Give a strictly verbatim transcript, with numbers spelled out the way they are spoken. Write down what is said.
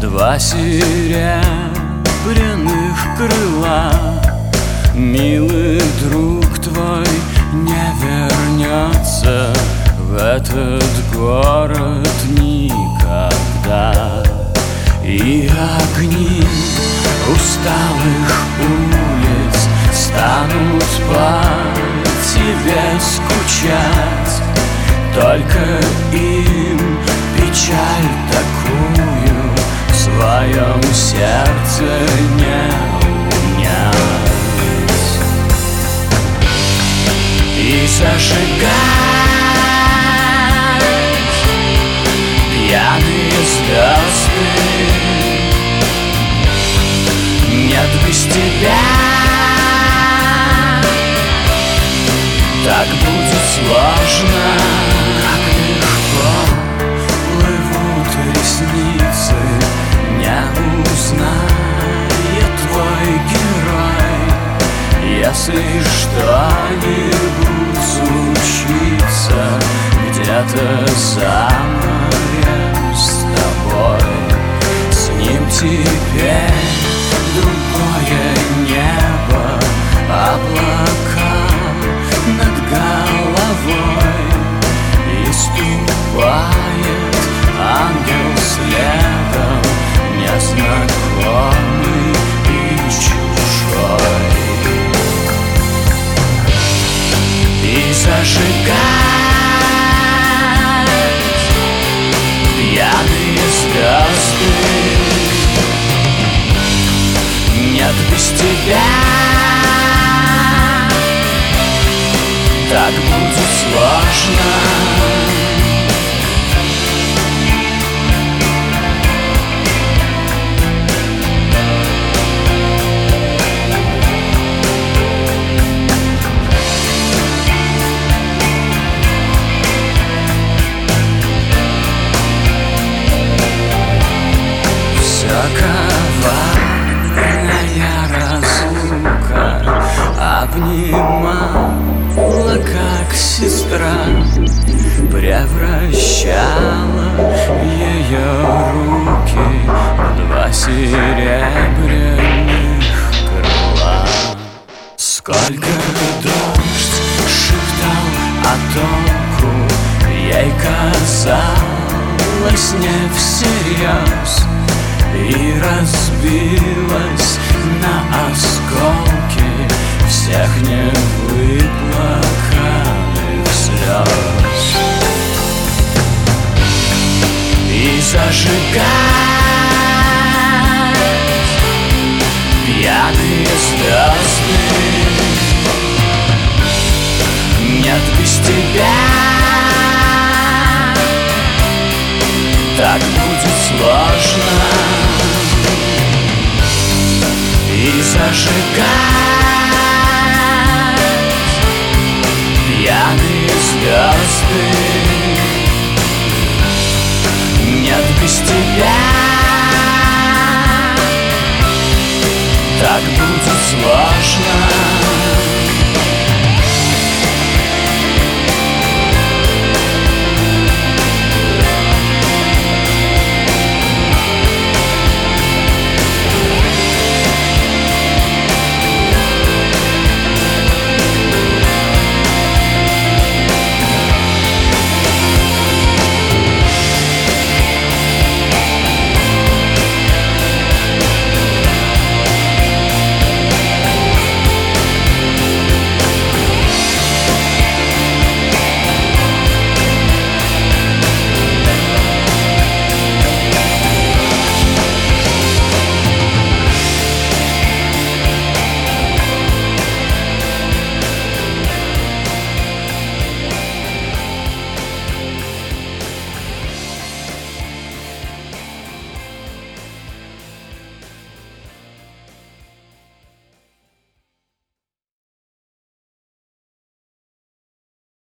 Два серебряных крыла. Милый друг твой не вернется в этот город никогда. И огни усталых улиц станут по тебе скучать. Только им печаль такую в своем сердце не унять. И зажигать пьяные звезды. Нет, без тебя так будет сложно. Как легко плывут ресницы, не узнает твой герой. Если что-нибудь случится где-то за морем с тобой, с ним теперь другое небо, облака над головой, и ступает ангел следом, незнакомый и чужой. И зажигать пьяные звезды. Нет, без тебя так будет сложно. Все коварная разлука обнимала, как сестра, превращала ее руки в два серебряных крыла. Сколько дождь шептал о току, ей казалось не всерьез, и разбилась на осколки всех невыплаканных слез. И зажигать пьяные звезды. Нет, без тебя так будет сложно. И зажигать пьяные звезды. Нет, без тебя так будет сложно.